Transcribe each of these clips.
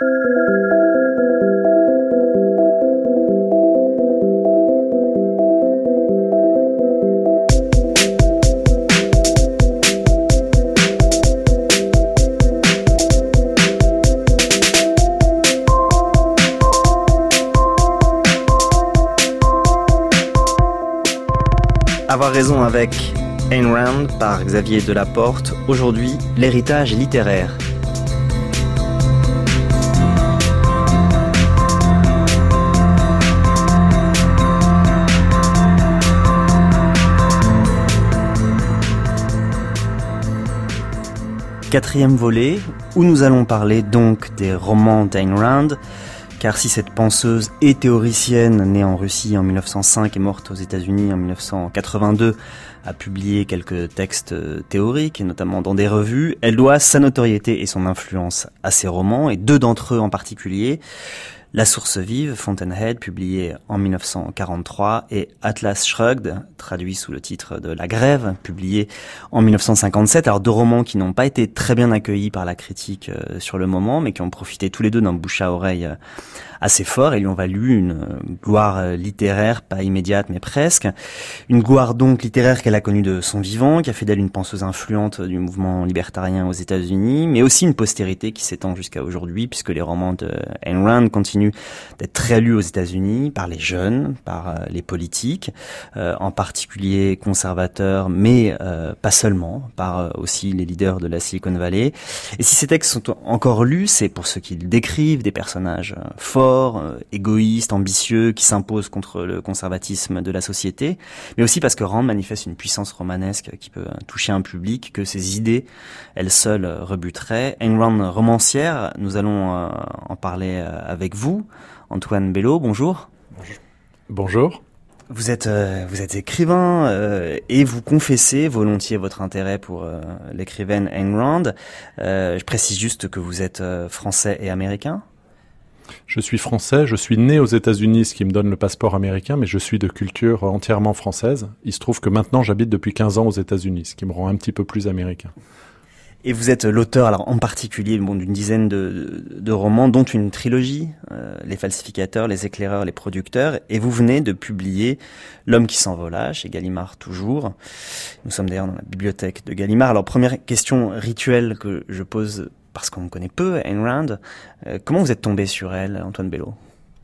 Avoir raison avec Ayn Rand par Xavier Delaporte. Aujourd'hui, l'héritage littéraire. Quatrième volet, où nous allons parler donc des romans d'Ayn Rand. Car si cette penseuse et théoricienne, née en Russie en 1905 et morte aux États-Unis en 1982, a publié quelques textes théoriques, et notamment dans des revues, elle doit sa notoriété et son influence à ses romans, et deux d'entre eux en particulier. La source vive, Fountainhead, publié en 1943, et Atlas Shrugged, traduit sous le titre de La Grève, publié en 1957. Alors deux romans qui n'ont pas été très bien accueillis par la critique sur le moment, mais qui ont profité tous les deux d'un bouche à oreille assez fort et lui ont valu une gloire littéraire, pas immédiate mais presque. Une gloire donc littéraire qu'elle a connue de son vivant, qui a fait d'elle une penseuse influente du mouvement libertarien aux États-Unis, mais aussi une postérité qui s'étend jusqu'à aujourd'hui, puisque les romans de Ayn Rand continuent d'être très lus aux États-Unis par les jeunes, par les politiques, en particulier conservateurs, mais pas seulement, par aussi les leaders de la Silicon Valley. Et si ces textes sont encore lus, c'est pour ce qu'ils décrivent, des personnages forts, égoïstes, ambitieux, qui s'imposent contre le conservatisme de la société, mais aussi parce que Rand manifeste une puissance romanesque qui peut toucher un public que ses idées, elles seules, rebuteraient. Ayn Rand romancière, nous allons en parler avec vous. Antoine Bello, bonjour. Bonjour. Vous êtes écrivain et vous confessez volontiers votre intérêt pour l'écrivaine Ayn Rand. Je précise juste que vous êtes français et américain. Je suis français, je suis né aux États-Unis, ce qui me donne le passeport américain, mais je suis de culture entièrement française. Il se trouve que maintenant j'habite depuis 15 ans aux États-Unis, ce qui me rend un petit peu plus américain. Et vous êtes l'auteur, alors en particulier, d'une dizaine de romans, dont une trilogie, Les Falsificateurs, Les Éclaireurs, Les Producteurs, et vous venez de publier L'Homme qui s'envola, chez Gallimard toujours. Nous sommes d'ailleurs dans la bibliothèque de Gallimard. Alors première question rituelle que je pose, parce qu'on connaît peu Ayn Rand, comment vous êtes tombé sur elle, Antoine Bello ?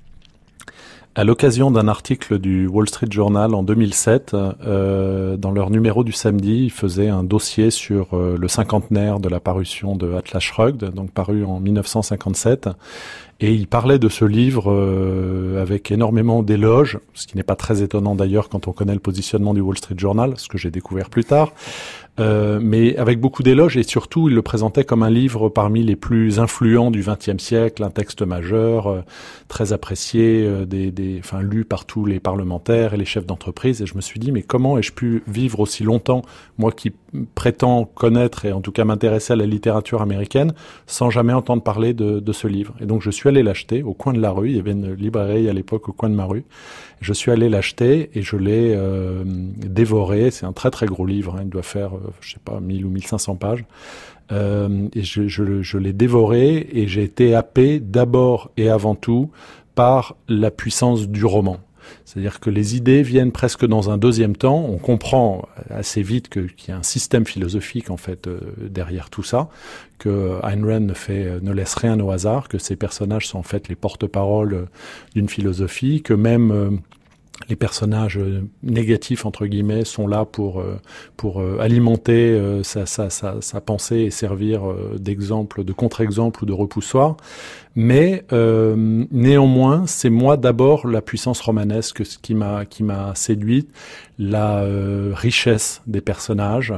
À l'occasion d'un article du Wall Street Journal en 2007, dans leur numéro du samedi, ils faisaient un dossier sur le cinquantenaire de la parution de Atlas Shrugged, donc paru en 1957. Et il parlait de ce livre avec énormément d'éloges, ce qui n'est pas très étonnant d'ailleurs quand on connaît le positionnement du Wall Street Journal, ce que j'ai découvert plus tard. Mais avec beaucoup d'éloges, et surtout il le présentait comme un livre parmi les plus influents du XXe siècle, un texte majeur, très apprécié, lu par tous les parlementaires et les chefs d'entreprise. Et je me suis dit, mais comment ai-je pu vivre aussi longtemps, moi qui prétends connaître et en tout cas m'intéresser à la littérature américaine, sans jamais entendre parler de ce livre. Et donc je suis allé l'acheter au coin de la rue, il y avait une librairie à l'époque au coin de ma rue. Je suis allé l'acheter et je l'ai dévoré. C'est un très très gros livre, hein. Il doit faire, 1000 ou 1500 pages. Et je l'ai dévoré et j'ai été happé d'abord et avant tout par la puissance du roman. C'est-à-dire que les idées viennent presque dans un deuxième temps. On comprend assez vite qu'il y a un système philosophique en fait derrière tout ça, que Ayn Rand ne laisse rien au hasard, que ces personnages sont en fait les porte-paroles d'une philosophie, que même les personnages négatifs entre guillemets sont là pour alimenter sa pensée et servir d'exemple, de contre-exemple ou de repoussoir. Mais néanmoins, c'est moi d'abord la puissance romanesque qui m'a séduite, la richesse des personnages,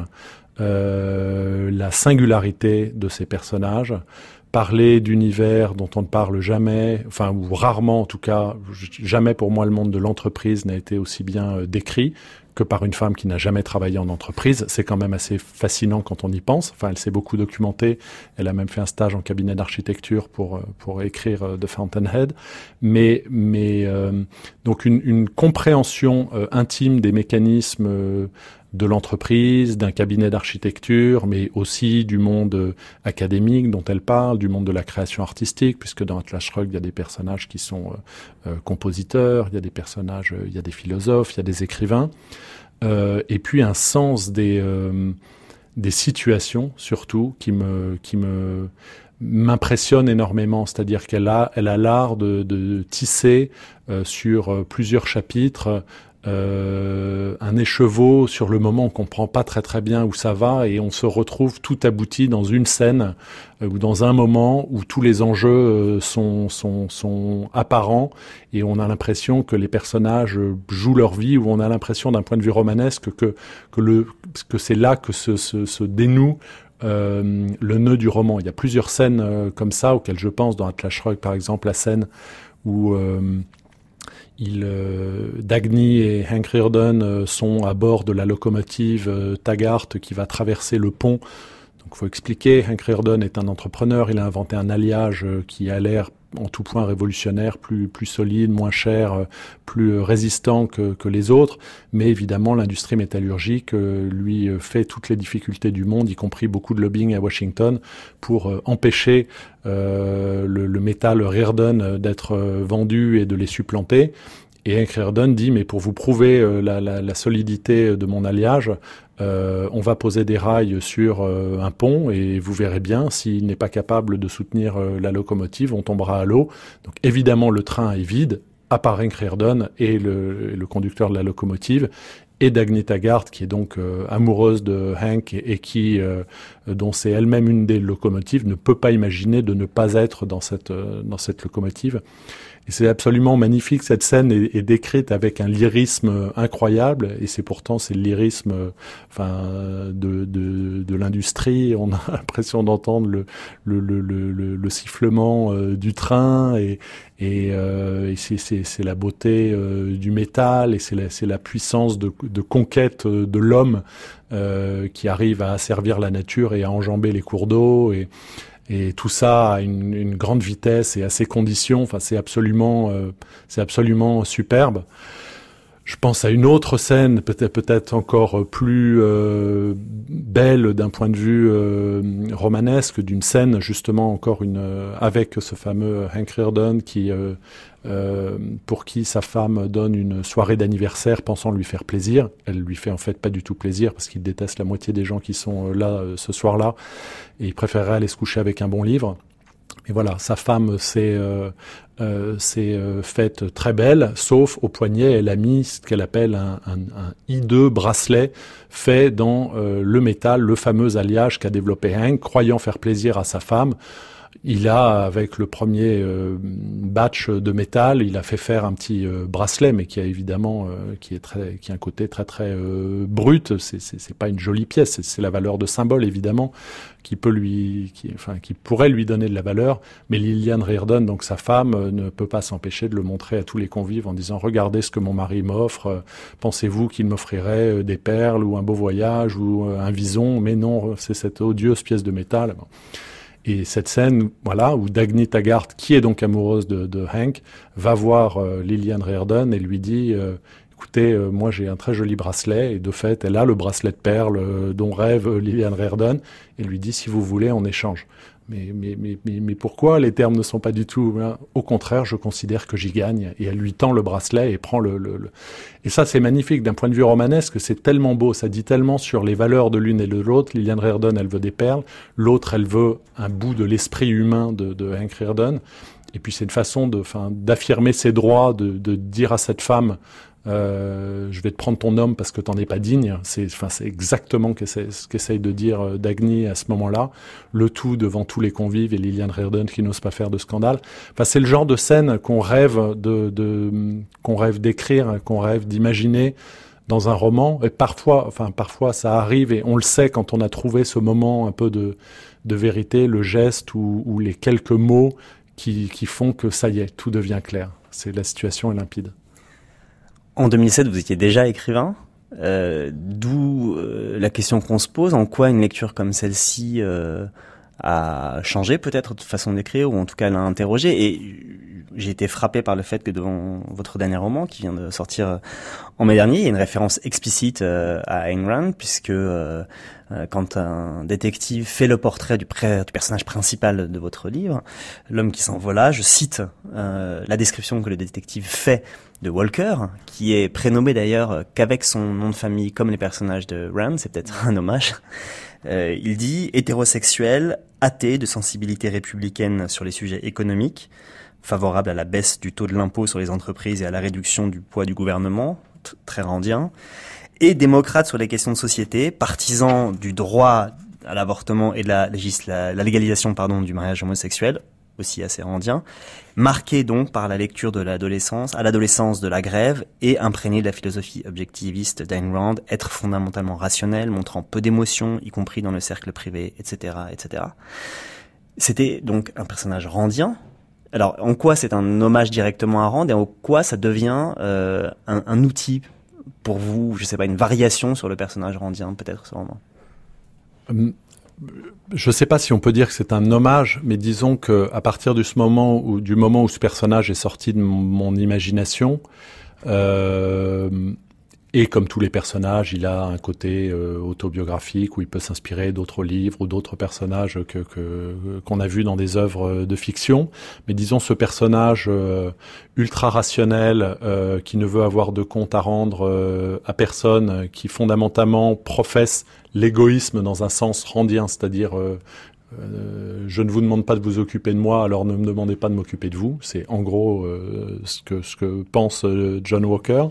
la singularité de ces personnages. Parler d'univers dont on ne parle jamais, enfin ou rarement en tout cas, jamais pour moi le monde de l'entreprise n'a été aussi bien décrit que par une femme qui n'a jamais travaillé en entreprise. C'est quand même assez fascinant quand on y pense. Enfin, elle s'est beaucoup documentée. Elle a même fait un stage en cabinet d'architecture pour écrire The Fountainhead. Mais donc une compréhension intime des mécanismes de l'entreprise, d'un cabinet d'architecture, mais aussi du monde académique dont elle parle, du monde de la création artistique, puisque dans Atlas Shrugged, il y a des personnages qui sont compositeurs, il y a des personnages, il y a des philosophes, il y a des écrivains, et puis un sens des situations surtout qui m'impressionne énormément, c'est-à-dire qu'elle a l'art de tisser sur plusieurs chapitres un écheveau sur le moment. On comprend pas très bien où ça va et on se retrouve tout abouti dans une scène ou dans un moment où tous les enjeux sont apparents et on a l'impression que les personnages jouent leur vie, ou on a l'impression d'un point de vue romanesque que c'est là que se dénoue le nœud du roman. Il y a plusieurs scènes comme ça auxquelles je pense dans Atlas Shrugged, par exemple la scène où Dagny et Hank Rearden sont à bord de la locomotive Taggart qui va traverser le pont. Donc, il faut expliquer, Hank Rearden est un entrepreneur, il a inventé un alliage qui a l'air en tout point révolutionnaire, plus solide, moins cher, plus résistant que les autres. Mais évidemment, l'industrie métallurgique lui fait toutes les difficultés du monde, y compris beaucoup de lobbying à Washington, pour empêcher le métal Rearden d'être vendu et de les supplanter. Et Hank Rearden dit, mais pour vous prouver la solidité de mon alliage, on va poser des rails sur un pont et vous verrez bien, s'il n'est pas capable de soutenir la locomotive, on tombera à l'eau. Donc évidemment, le train est vide, à part Hank Rearden et le conducteur de la locomotive, et Dagny Taggart, qui est donc amoureuse de Hank et qui, dont c'est elle-même une des locomotives, ne peut pas imaginer de ne pas être dans cette locomotive. Et c'est absolument magnifique, cette scène est décrite avec un lyrisme incroyable, et c'est le lyrisme de l'industrie. On a l'impression d'entendre le sifflement du train, et c'est la beauté du métal, et c'est la puissance de conquête de l'homme qui arrive à asservir la nature et à enjamber les cours d'eau, et tout ça à une grande vitesse et à ces conditions. Enfin, c'est absolument superbe. Je pense à une autre scène, peut-être encore plus belle d'un point de vue romanesque, d'une scène justement encore avec ce fameux Hank Rearden pour qui sa femme donne une soirée d'anniversaire pensant lui faire plaisir. Elle lui fait en fait pas du tout plaisir parce qu'il déteste la moitié des gens qui sont là ce soir-là, et il préférerait aller se coucher avec un bon livre. Et voilà, sa femme s'est faite très belle, sauf au poignet, elle a mis ce qu'elle appelle un hideux bracelet fait dans le métal, le fameux alliage qu'a développé Hank, croyant faire plaisir à sa femme. Il a, avec le premier batch de métal, il a fait faire un petit bracelet, mais qui a évidemment, qui a un côté très brut. C'est pas une jolie pièce. C'est la valeur de symbole évidemment qui pourrait lui donner de la valeur. Mais Lillian Rearden, donc sa femme, ne peut pas s'empêcher de le montrer à tous les convives en disant: regardez ce que mon mari m'offre. Pensez-vous qu'il m'offrirait des perles ou un beau voyage ou un vison? Mais non, c'est cette odieuse pièce de métal. Bon. Et cette scène, voilà, où Dagny Taggart, qui est donc amoureuse de Hank, va voir Lillian Rearden et lui dit écoutez, moi j'ai un très joli bracelet, et de fait, elle a le bracelet de perles dont rêve Lillian Rearden, et lui dit: si vous voulez, on échange. Mais pourquoi? Les termes ne sont pas du tout... Au contraire, je considère que j'y gagne. Et elle lui tend le bracelet et prend Et ça, c'est magnifique. D'un point de vue romanesque, c'est tellement beau. Ça dit tellement sur les valeurs de l'une et de l'autre. Lillian Rearden, elle veut des perles. L'autre, elle veut un bout de l'esprit humain de Hank Rearden. Et puis, c'est une façon d'affirmer ses droits, de dire à cette femme... je vais te prendre ton homme parce que t'en es pas digne. C'est exactement ce qu'essaye de dire Dagny à ce moment-là. Le tout devant tous les convives et Lillian Rearden qui n'ose pas faire de scandale. Enfin, c'est le genre de scène qu'on rêve qu'on rêve d'écrire, qu'on rêve d'imaginer dans un roman. Et parfois ça arrive, et on le sait quand on a trouvé ce moment un peu de vérité, le geste ou les quelques mots qui font que ça y est, tout devient clair. La situation est limpide. En 2007, vous étiez déjà écrivain, d'où la question qu'on se pose: en quoi une lecture comme celle-ci a changé peut-être votre façon d'écrire, ou en tout cas l'a interrogé. Et j'ai été frappé par le fait que devant votre dernier roman, qui vient de sortir en mai dernier, il y a une référence explicite à Ayn Rand, puisque quand un détective fait le portrait du personnage principal de votre livre, L'homme qui s'envola, je cite la description que le détective fait de Walker, qui est prénommé d'ailleurs qu'avec son nom de famille comme les personnages de Rand, c'est peut-être un hommage. Il dit « hétérosexuel, athée, de sensibilité républicaine sur les sujets économiques, favorable à la baisse du taux de l'impôt sur les entreprises et à la réduction du poids du gouvernement, très randien, et démocrate sur les questions de société, partisan du droit à l'avortement et de la légalisation du mariage homosexuel, aussi assez randien, marqué donc par la lecture à l'adolescence de la grève et imprégné de la philosophie objectiviste d'Ayn Rand, être fondamentalement rationnel, montrant peu d'émotions, y compris dans le cercle privé, etc., etc. C'était donc un personnage randien. Alors, en quoi c'est un hommage directement à Rand et en quoi ça devient un outil pour vous, je sais pas, une variation sur le personnage randien, peut-être, ce roman? Je ne sais pas si on peut dire que c'est un hommage, mais disons que à partir du moment où ce personnage est sorti de mon imagination, et comme tous les personnages, il a un côté autobiographique où il peut s'inspirer d'autres livres ou d'autres personnages qu'on a vus dans des œuvres de fiction. Mais disons ce personnage ultra rationnel qui ne veut avoir de compte à rendre à personne, qui fondamentalement professe l'égoïsme dans un sens randien, c'est-à-dire je ne vous demande pas de vous occuper de moi, alors ne me demandez pas de m'occuper de vous. C'est en gros ce que pense John Walker.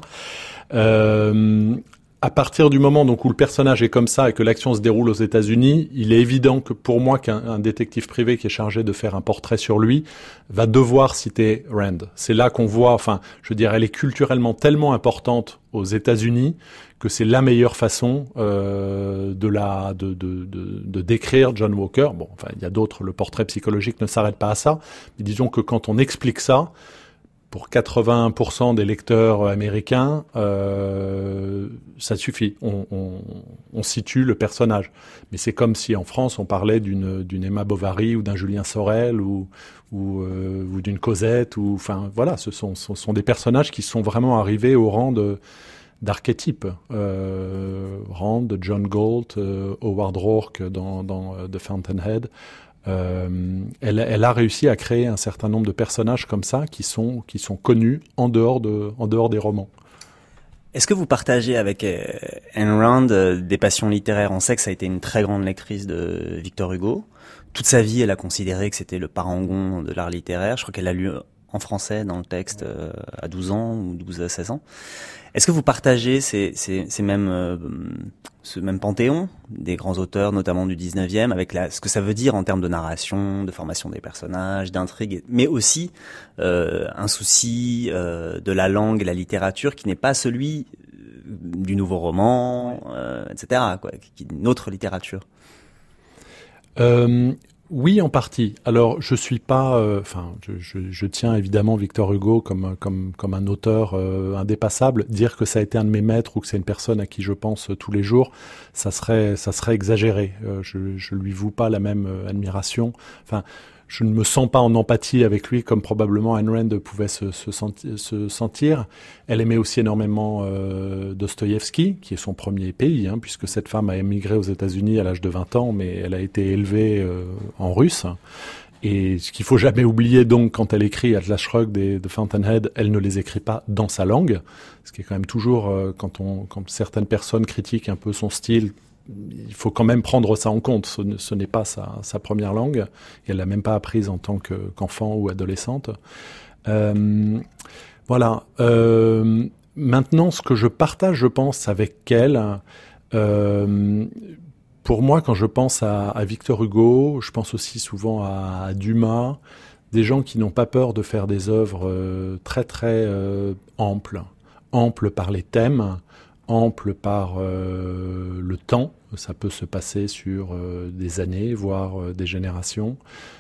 À partir du moment donc où le personnage est comme ça et que l'action se déroule aux États-Unis, il est évident que pour moi qu'un détective privé qui est chargé de faire un portrait sur lui va devoir citer Rand. C'est là qu'on voit, je veux dire, elle est culturellement tellement importante aux États-Unis que c'est la meilleure façon de décrire John Walker. Bon, il y a d'autres, le portrait psychologique ne s'arrête pas à ça, mais disons que quand on explique ça, pour 80% des lecteurs américains, ça suffit. On situe le personnage. Mais c'est comme si en France on parlait d'une Emma Bovary ou d'un Julien Sorel ou d'une Cosette voilà, ce sont des personnages qui sont vraiment arrivés au rang d'archétypes. Rand, John Galt, Howard Rourke dans The Fountainhead. Elle a réussi à créer un certain nombre de personnages comme ça qui sont connus en dehors des romans. Est-ce que vous partagez avec Ayn Rand des passions littéraires? On sait que ça a été une très grande lectrice de Victor Hugo. Toute sa vie, elle a considéré que c'était le parangon de l'art littéraire. Je crois qu'elle l'a lu en français dans le texte à 12 ans ou 12 à 16 ans. Est-ce que vous partagez ce même panthéon des grands auteurs, notamment du 19e, avec ce que ça veut dire en termes de narration, de formation des personnages, d'intrigue, mais aussi un souci de la langue et la littérature qui n'est pas celui du nouveau roman, etc., une autre littérature? Oui, en partie. Alors, je suis pas, je tiens évidemment Victor Hugo comme un auteur indépassable. Dire que ça a été un de mes maîtres ou que c'est une personne à qui je pense tous les jours, ça serait exagéré. Je lui voue pas la même admiration. Je ne me sens pas en empathie avec lui comme probablement Ayn Rand pouvait se sentir. Elle aimait aussi énormément Dostoïevski, qui est son premier pays, puisque cette femme a émigré aux États-Unis à l'âge de 20 ans, mais elle a été élevée en russe. Et ce qu'il faut jamais oublier donc quand elle écrit Atlas Shrugged et The Fountainhead, elle ne les écrit pas dans sa langue, ce qui est quand même toujours quand certaines personnes critiquent un peu son style. Il faut quand même prendre ça en compte. Ce n'est pas sa première langue. Et elle l'a même pas apprise en tant qu'enfant ou adolescente. Voilà. Maintenant, ce que je partage, je pense, avec elle, pour moi, quand je pense à Victor Hugo, je pense aussi souvent à Dumas, des gens qui n'ont pas peur de faire des œuvres très, très amples par les thèmes, amples par le temps. Ça peut se passer sur des années, voire des générations,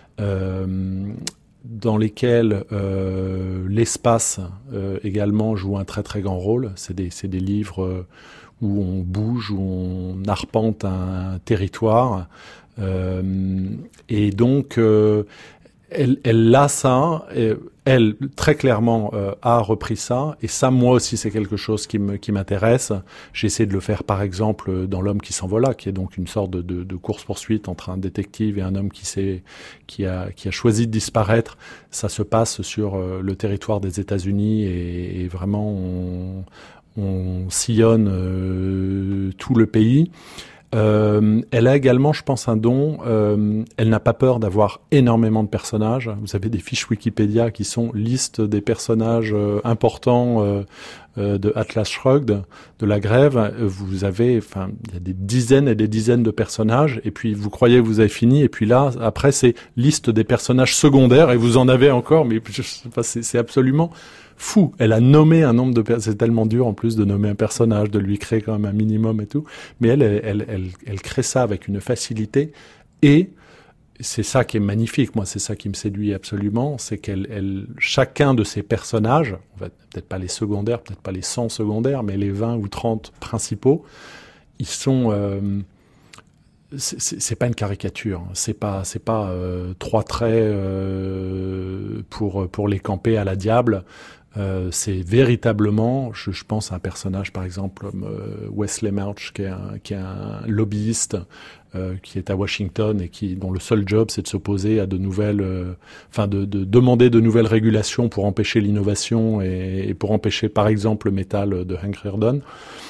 dans lesquelles l'espace également joue un très très grand rôle. C'est des livres où on bouge, où on arpente un territoire. Et donc, elle a ça, et elle très clairement a repris ça, et ça moi aussi c'est quelque chose qui m'intéresse. J'ai essayé de le faire par exemple dans L'homme qui s'envola, qui est donc une sorte de course-poursuite entre un détective et un homme qui a choisi de disparaître. Ça se passe sur le territoire des États-Unis et vraiment on sillonne tout le pays. Elle a également, je pense, un don. Elle n'a pas peur d'avoir énormément de personnages. Vous avez des fiches Wikipédia qui sont liste des personnages importants de Atlas Shrugged, de la grève. Vous avez, il y a des dizaines et des dizaines de personnages. Et puis vous croyez que vous avez fini. Et puis là, après, c'est liste des personnages secondaires et vous en avez encore. Mais je sais pas, c'est absolument fou. Elle a nommé un nombre de personnages. C'est tellement dur en plus de nommer un personnage, de lui créer quand même un minimum et tout. Mais elle crée ça avec une facilité. Et c'est ça qui est magnifique. Moi, c'est ça qui me séduit absolument. C'est chacun de ces personnages, peut-être pas les secondaires, peut-être pas les 100 secondaires, mais les 20 ou 30 principaux, ils sont, c'est pas une caricature. C'est pas trois traits, pour les camper à la diable. C'est véritablement, je pense à un personnage par exemple comme Wesley Mouch qui est un lobbyiste qui est à Washington et dont le seul job c'est de s'opposer à de nouvelles, de demander de nouvelles régulations pour empêcher l'innovation et pour empêcher par exemple le métal de Hank Rearden.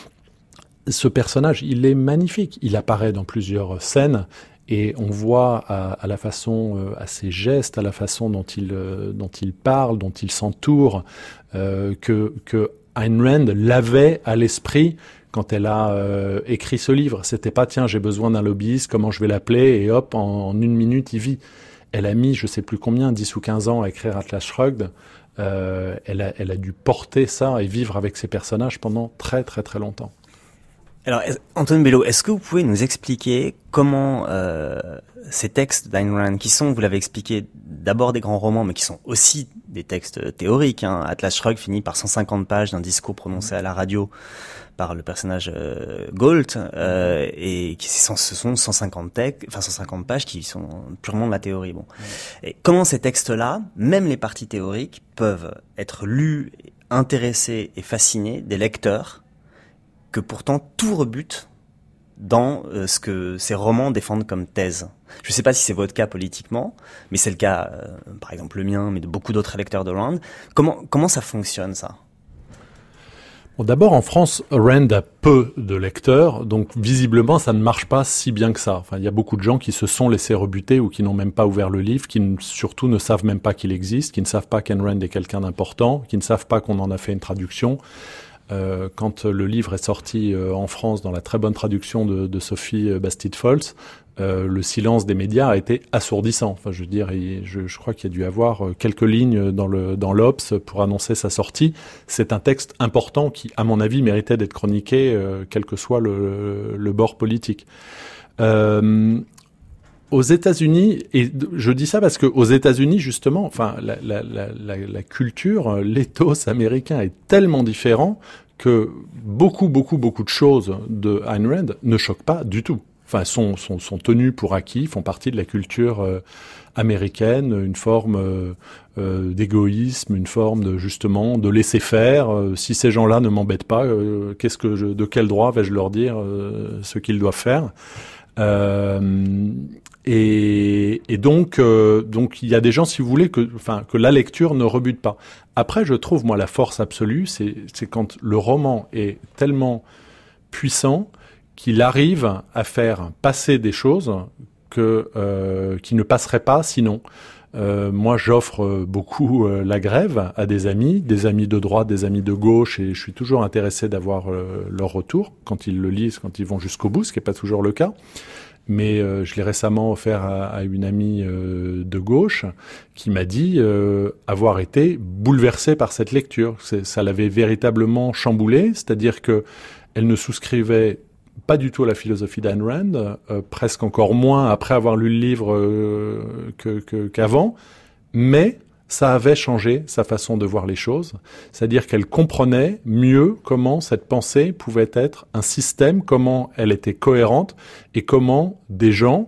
Ce personnage, il est magnifique. Il apparaît dans plusieurs scènes. Et on voit à la façon, à ses gestes, à la façon dont il parle, dont il s'entoure, que Ayn Rand l'avait à l'esprit quand elle a écrit ce livre. C'était pas tiens, j'ai besoin d'un lobbyiste, comment je vais l'appeler, et hop, en 1 minute il vit. Elle a mis, je sais plus combien, 10 ou 15 ans à écrire Atlas Shrugged. Elle a dû porter ça et vivre avec ses personnages pendant très très très longtemps. Alors, Antoine Bello, est-ce que vous pouvez nous expliquer comment ces textes d'Ayn Rand, qui sont, vous l'avez expliqué, d'abord des grands romans, mais qui sont aussi des textes théoriques, hein. Atlas Shrugged finit par 150 pages d'un discours prononcé à la radio par le personnage Galt, et ce sont 150 pages qui sont purement de la théorie. Bon. Et comment ces textes-là, même les parties théoriques, peuvent être lus, intéressés et fascinés des lecteurs que pourtant tout rebute dans ce que ces romans défendent comme thèse. Je ne sais pas si c'est votre cas politiquement, mais c'est le cas, par exemple le mien, mais de beaucoup d'autres lecteurs de Rand. Comment ça fonctionne, ça ? Bon, d'abord, en France, Rand a peu de lecteurs, donc visiblement, ça ne marche pas si bien que ça. Enfin, il y a beaucoup de gens qui se sont laissés rebuter ou qui n'ont même pas ouvert le livre, qui surtout ne savent même pas qu'il existe, qui ne savent pas qu'Ayn Rand est quelqu'un d'important, qui ne savent pas qu'on en a fait une traduction. Quand le livre est sorti en France dans la très bonne traduction de Sophie Bastide-Foltz, le silence des médias a été assourdissant. Enfin, je veux dire, je crois qu'il y a dû avoir quelques lignes dans l'Obs pour annoncer sa sortie. C'est un texte important qui, à mon avis, méritait d'être chroniqué, quel que soit le bord politique. Aux États-Unis, et je dis ça parce que aux États-Unis justement, enfin la culture, l'éthos américain est tellement différent que beaucoup de choses de Ayn Rand ne choquent pas du tout. Enfin, sont tenues pour acquis, font partie de la culture américaine, une forme d'égoïsme, une forme de laisser faire. Si ces gens-là ne m'embêtent pas, de quel droit vais-je leur dire ce qu'ils doivent faire? Et donc il y a des gens, si vous voulez, que la lecture ne rebute pas. Après, je trouve, moi, la force absolue, c'est quand le roman est tellement puissant qu'il arrive à faire passer des choses qui ne passeraient pas sinon. Moi, j'offre beaucoup la grève à des amis de droite, des amis de gauche, et je suis toujours intéressé d'avoir leur retour quand ils le lisent, quand ils vont jusqu'au bout, ce qui n'est pas toujours le cas. Mais je l'ai récemment offert à une amie de gauche qui m'a dit avoir été bouleversée par cette lecture. Ça l'avait véritablement chamboulée, c'est-à-dire que elle ne souscrivait pas du tout à la philosophie d'Ayn Rand, presque encore moins après avoir lu le livre qu'avant, mais ça avait changé sa façon de voir les choses, c'est-à-dire qu'elle comprenait mieux comment cette pensée pouvait être un système, comment elle était cohérente et comment des gens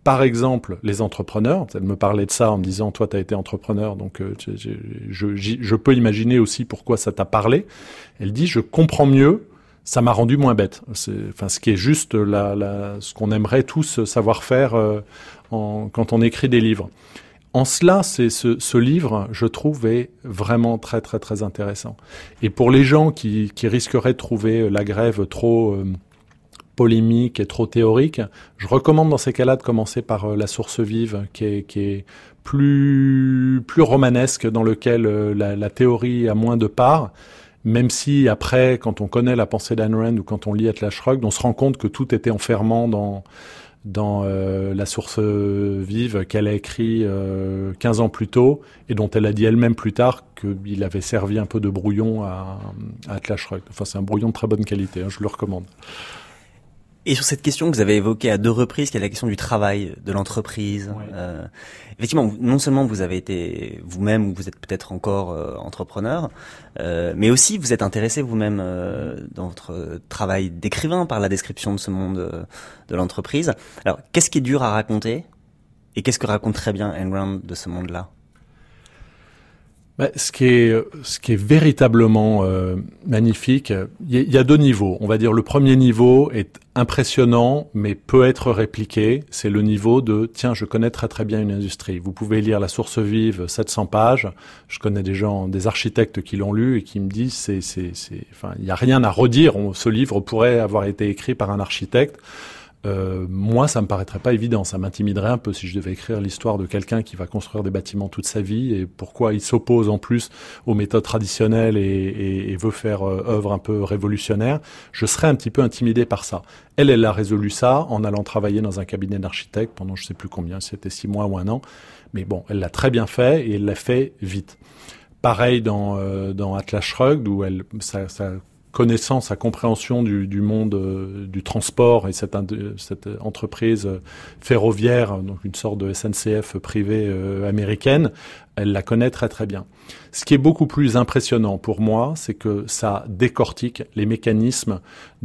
par exemple, les entrepreneurs. Elle me parlait de ça en me disant, toi, tu as été entrepreneur, donc je peux imaginer aussi pourquoi ça t'a parlé. Elle dit, je comprends mieux, ça m'a rendu moins bête. Ce qui est juste ce qu'on aimerait tous savoir faire quand on écrit des livres. En cela, ce livre, je trouve, est vraiment très, très, très intéressant. Et pour les gens qui risqueraient de trouver la grève trop polémique et trop théorique, je recommande dans ces cas-là de commencer par La Source Vive, qui est plus romanesque, dans lequel la théorie a moins de part, même si après, quand on connaît la pensée d'Ayn Rand ou quand on lit Atlas Shrugged, on se rend compte que tout était enfermant dans La Source Vive qu'elle a écrit 15 ans plus tôt et dont elle a dit elle-même plus tard qu'il avait servi un peu de brouillon à Atlas Shrugged. Enfin, c'est un brouillon de très bonne qualité, je le recommande. Et sur cette question que vous avez évoquée à 2 reprises, qui est la question du travail, de l'entreprise, ouais. Effectivement, non seulement vous avez été vous-même, ou vous êtes peut-être encore entrepreneur, mais aussi vous êtes intéressé vous-même dans votre travail d'écrivain par la description de ce monde de l'entreprise. Alors, qu'est-ce qui est dur à raconter et qu'est-ce que raconte très bien Ayn Rand de ce monde-là ? Ce qui est véritablement magnifique, il y a 2 niveaux. On va dire le premier niveau est impressionnant, mais peut être répliqué. C'est le niveau de tiens, je connais très très bien une industrie. Vous pouvez lire La Source Vive, 700 pages. Je connais des architectes qui l'ont lu et qui me disent enfin, il y a rien à redire. Ce livre pourrait avoir été écrit par un architecte. Moi, ça me paraîtrait pas évident. Ça m'intimiderait un peu si je devais écrire l'histoire de quelqu'un qui va construire des bâtiments toute sa vie et pourquoi il s'oppose en plus aux méthodes traditionnelles et veut faire œuvre un peu révolutionnaire. Je serais un petit peu intimidé par ça. Elle a résolu ça en allant travailler dans un cabinet d'architecte pendant je sais plus combien, c'était 6 mois ou 1 an. Mais bon, elle l'a très bien fait et elle l'a fait vite. Pareil dans Atlas Shrugged où sa connaissance, sa compréhension du monde du transport et cette entreprise ferroviaire, donc une sorte de SNCF privée américaine, elle la connaît très très bien. Ce qui est beaucoup plus impressionnant pour moi, c'est que ça décortique les mécanismes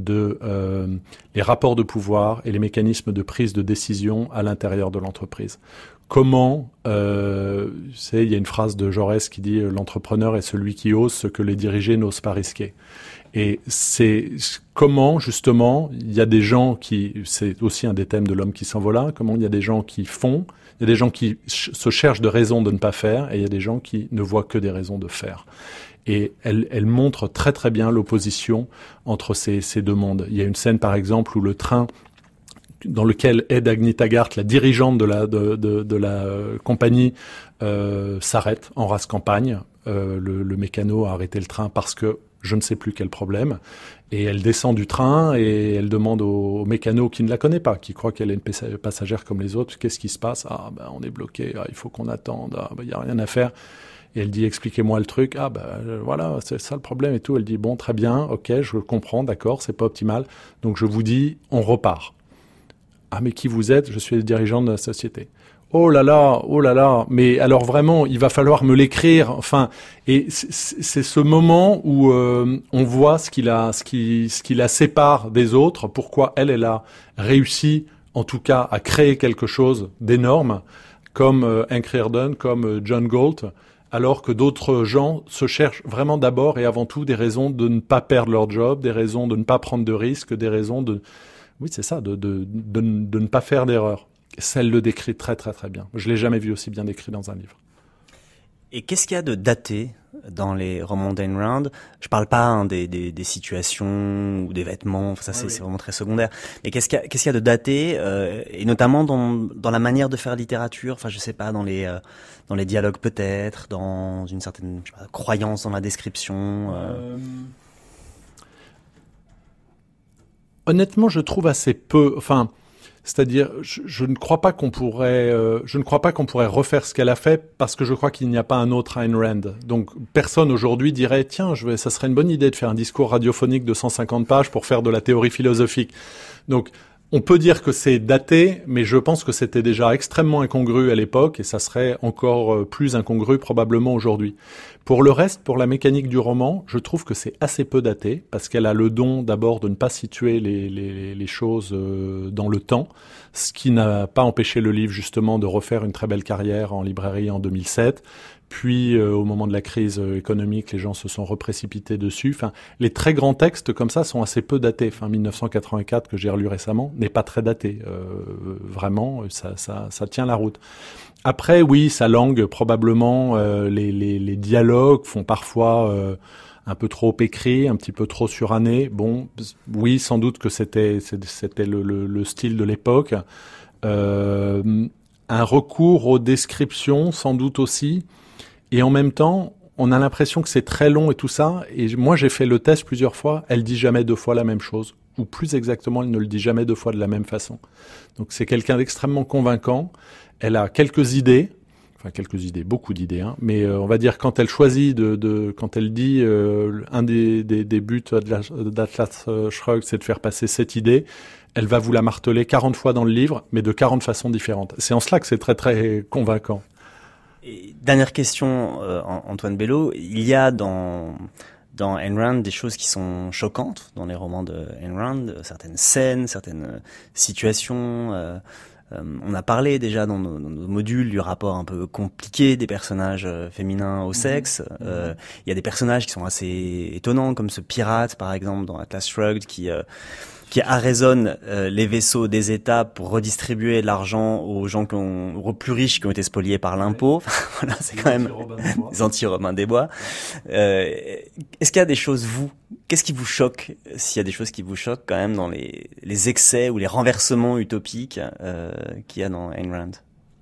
les rapports de pouvoir et les mécanismes de prise de décision à l'intérieur de l'entreprise. Comment, il y a une phrase de Jaurès qui dit « L'entrepreneur est celui qui ose ce que les dirigés n'osent pas risquer ». Et c'est comment, justement, il y a des gens c'est aussi un des thèmes de L'homme qui s'envola, comment il y a des gens qui font, il y a des gens qui se cherchent de raisons de ne pas faire, et il y a des gens qui ne voient que des raisons de faire. Et elle montre très très bien l'opposition entre ces 2 mondes. Il y a une scène, par exemple, où le train dans lequel Ed Agni Taggart, la dirigeante de la compagnie, s'arrête en rase campagne. Le mécano a arrêté le train parce que je ne sais plus quel problème. Et elle descend du train et elle demande au mécano qui ne la connaît pas, qui croit qu'elle est une passagère comme les autres, qu'est-ce qui se passe ? On est bloqué, il faut qu'on attende, il n'y a rien à faire. Et elle dit, expliquez-moi le truc. Voilà, c'est ça le problème et tout. Elle dit, bon, très bien, ok, je comprends, d'accord, c'est pas optimal. Donc je vous dis, on repart. Mais qui vous êtes ? Je suis le dirigeant de la société. Oh là là, mais alors vraiment, il va falloir me l'écrire. Enfin, et c'est ce moment où on voit ce qui la sépare des autres. Pourquoi elle a réussi, en tout cas, à créer quelque chose d'énorme, comme Hank Rearden, comme John Galt, alors que d'autres gens se cherchent vraiment d'abord et avant tout des raisons de ne pas perdre leur job, des raisons de ne pas prendre de risques, des raisons de ne pas faire d'erreur. Celle le décrit très très très bien. Je l'ai jamais vu aussi bien décrit dans un livre. Et qu'est-ce qu'il y a de daté dans les romans d'Ayn Rand ? Je parle pas des situations ou des vêtements, c'est vraiment très secondaire. Mais qu'est-ce qu'il y a de daté et notamment dans la manière de faire littérature, enfin je sais pas, dans les dialogues peut-être, dans une certaine croyance dans la description. Honnêtement, je trouve assez peu. Enfin, c'est-à-dire, je ne crois pas qu'on pourrait refaire ce qu'elle a fait parce que je crois qu'il n'y a pas un autre Ayn Rand. Donc, personne aujourd'hui dirait, tiens, ça serait une bonne idée de faire un discours radiophonique de 150 pages pour faire de la théorie philosophique. Donc, On peut dire que c'est daté, mais je pense que c'était déjà extrêmement incongru à l'époque et ça serait encore plus incongru probablement aujourd'hui. Pour le reste, pour la mécanique du roman, je trouve que c'est assez peu daté parce qu'elle a le don d'abord de ne pas situer les choses dans le temps, ce qui n'a pas empêché le livre justement de refaire une très belle carrière en librairie en 2007. Puis, au moment de la crise économique, les gens se sont reprécipités dessus. Enfin, les très grands textes comme ça sont assez peu datés. Enfin, 1984 que j'ai relu récemment n'est pas très daté. Vraiment, ça tient la route. Après, oui, sa langue, probablement, les dialogues font parfois un peu trop écrits, un petit peu trop surannés. Bon, oui, sans doute que c'était le style de l'époque. Un recours aux descriptions, sans doute aussi. Et en même temps, on a l'impression que c'est très long et tout ça. Et moi, j'ai fait le test plusieurs fois. Elle dit jamais 2 fois la même chose. Ou plus exactement, elle ne le dit jamais 2 fois de la même façon. Donc c'est quelqu'un d'extrêmement convaincant. Elle a beaucoup d'idées, hein. Mais on va dire quand elle choisit quand elle dit un des buts d'Atlas Shrugged, c'est de faire passer cette idée. Elle va vous la marteler 40 fois dans le livre, mais de 40 façons différentes. C'est en cela que c'est très très convaincant. Et dernière question, Antoine Bello, il y a dans Ayn Rand des choses qui sont choquantes dans les romans de Ayn Rand, certaines scènes, certaines situations. On a parlé déjà dans nos modules du rapport un peu compliqué des personnages féminins au sexe. Il y a des personnages qui sont assez étonnants, comme ce pirate par exemple dans Atlas Shrugged qui arraisonne les vaisseaux des États pour redistribuer de l'argent aux gens aux plus riches qui ont été spoliés par l'impôt. Voilà, c'est quand même des anti-Robin des Bois. Est-ce qu'il y a des choses, qu'est-ce qui vous choque, s'il y a des choses qui vous choquent quand même dans les excès ou les renversements utopiques qu'il y a dans Ayn Rand?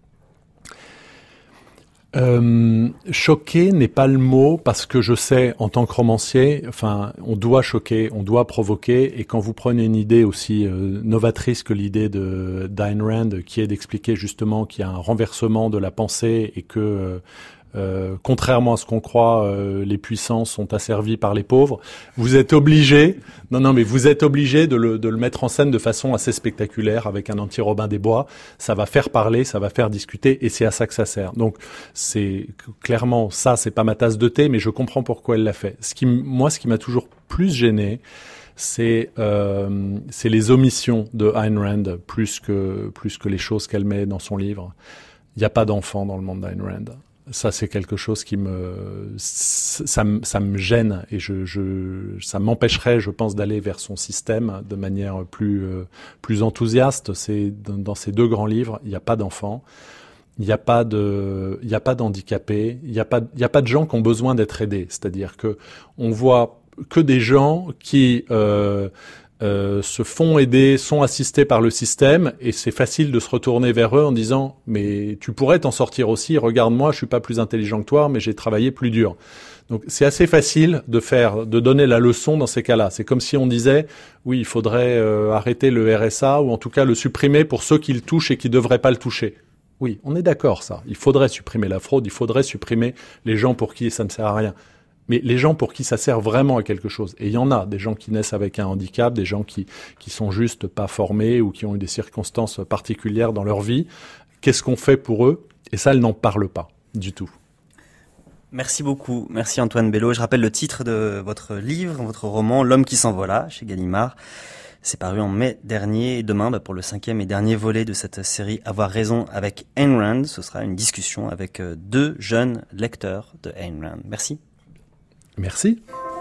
Choquer n'est pas le mot parce que je sais, en tant que romancier, enfin, on doit choquer, on doit provoquer, et quand vous prenez une idée aussi novatrice que l'idée d'Ayn Rand, qui est d'expliquer justement qu'il y a un renversement de la pensée et que contrairement à ce qu'on croit, les puissants sont asservis par les pauvres. Vous êtes obligé, vous êtes obligé de le mettre en scène de façon assez spectaculaire avec un anti-Robin des Bois. Ça va faire parler, ça va faire discuter, et c'est à ça que ça sert. Donc, c'est clairement ça, c'est pas ma tasse de thé, mais je comprends pourquoi elle l'a fait. Ce qui m'a toujours plus gêné, c'est les omissions de Ayn Rand plus que les choses qu'elle met dans son livre. Il n'y a pas d'enfants dans le monde d'Ayn Rand. Ça, c'est quelque chose qui ça me gêne et ça m'empêcherait, je pense, d'aller vers son système de manière plus enthousiaste. C'est dans ces 2 grands livres, il n'y a pas d'enfants, il n'y a pas d'handicapés, il n'y a pas de gens qui ont besoin d'être aidés. C'est-à-dire que on voit que des gens qui se font aider, sont assistés par le système, et c'est facile de se retourner vers eux en disant « mais tu pourrais t'en sortir aussi, regarde-moi, je suis pas plus intelligent que toi, mais j'ai travaillé plus dur ». Donc c'est assez facile de donner la leçon dans ces cas-là. C'est comme si on disait « oui, il faudrait arrêter le RSA, ou en tout cas le supprimer pour ceux qui le touchent et qui devraient pas le toucher ». Oui, on est d'accord, ça. Il faudrait supprimer la fraude, il faudrait supprimer les gens pour qui ça ne sert à rien. Mais les gens pour qui ça sert vraiment à quelque chose, et il y en a, des gens qui naissent avec un handicap, des gens qui sont juste pas formés ou qui ont eu des circonstances particulières dans leur vie, qu'est-ce qu'on fait pour eux? Et ça, elle n'en parle pas du tout. Merci beaucoup, merci Antoine Bello. Je rappelle le titre de votre livre, votre roman, L'homme qui s'envola, chez Gallimard. C'est paru en mai dernier, et demain, pour le 5e et dernier volet de cette série Avoir raison avec Ayn Rand, ce sera une discussion avec 2 jeunes lecteurs de Ayn Rand. Merci. Merci.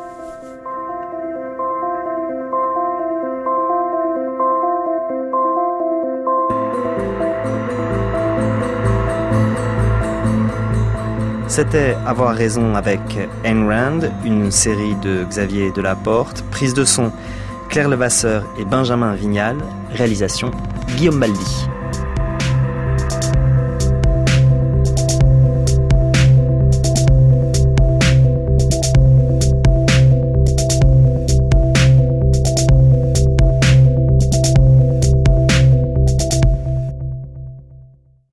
C'était Avoir raison avec Ayn Rand, une série de Xavier Delaporte, prise de son Claire Levasseur et Benjamin Vignal, réalisation Guillaume Baldi.